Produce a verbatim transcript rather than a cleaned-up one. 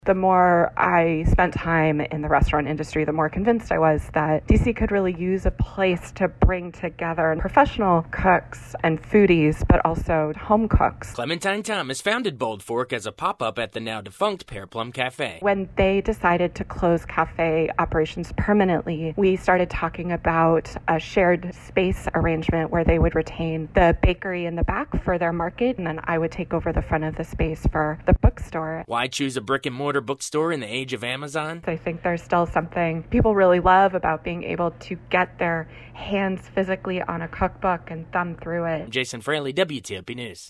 The more I spent time in the restaurant industry, the more convinced I was that D C could really use a place to bring together professional cooks and foodies, but also home cooks. Clementine Thomas founded Bold Fork as a pop-up at the now-defunct Pear Plum Cafe. When they decided to close cafe operations permanently, we started talking about a shared space arrangement where they would retain the bakery in the back for their market, and then I would take over the front of the space for the bookstore. Why choose a brick-and-mortar bookstore in the age of Amazon? I think there's still something people really love about being able to get their hands physically on a cookbook and thumb through it. Jason Fraley, W T O P News.